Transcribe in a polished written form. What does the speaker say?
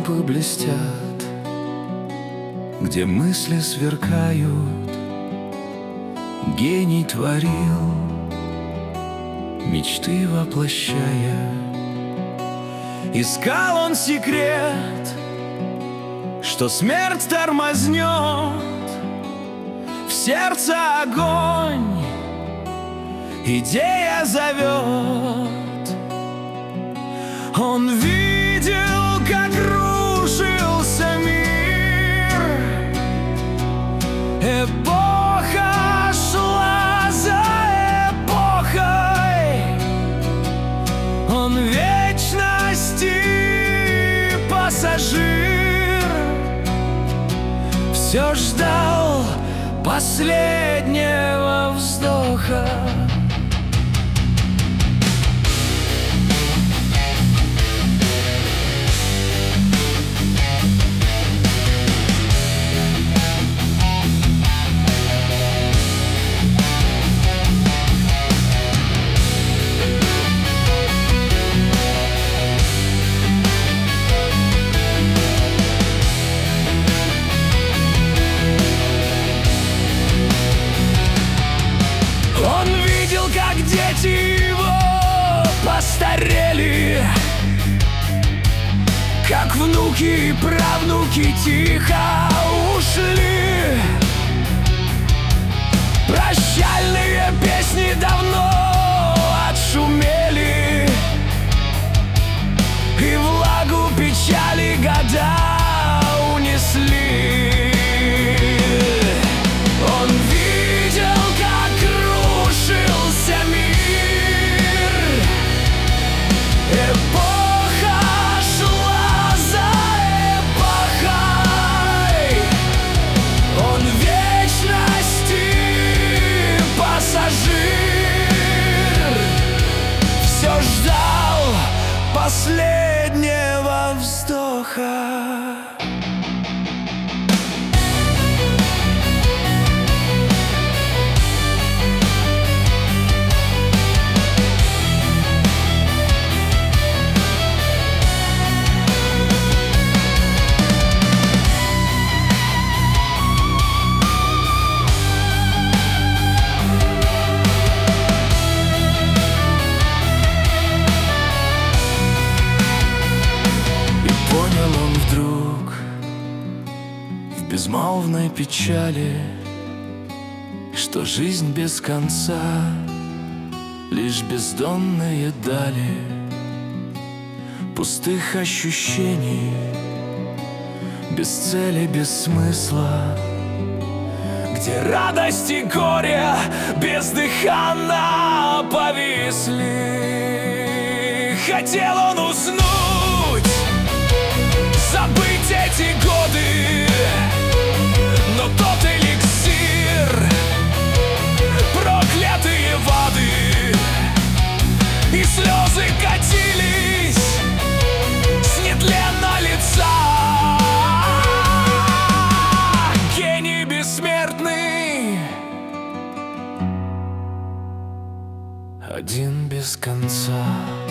лампы блестят, где мысли сверкают. Гений творил, мечты воплощая. Искал он секрет, что смерть тормознет. В сердце огонь, идея зовет. Он видел, как рушился мир. Эпоха шла за эпохой. Он вечности пассажир. Все ждал последнего вздоха. Дети его постарели, как внуки и правнуки тихо ушли. Прощальные песни давно отшумели, и влагу печали года унесли. Он видел, как рушился мир. Эпоха шла за эпохой. Он вечности пассажир. Все ждал последнего вздоха. В безмолвной печали, что жизнь без конца, лишь бездонные дали пустых ощущений, без цели, без смысла, где радость и горе бездыханно повисли. Хотел он уснуть, забыть эти годы, но тот эликсир, проклятые воды, и слезы катились с нетленного лица. Гений бессмертный, один без конца.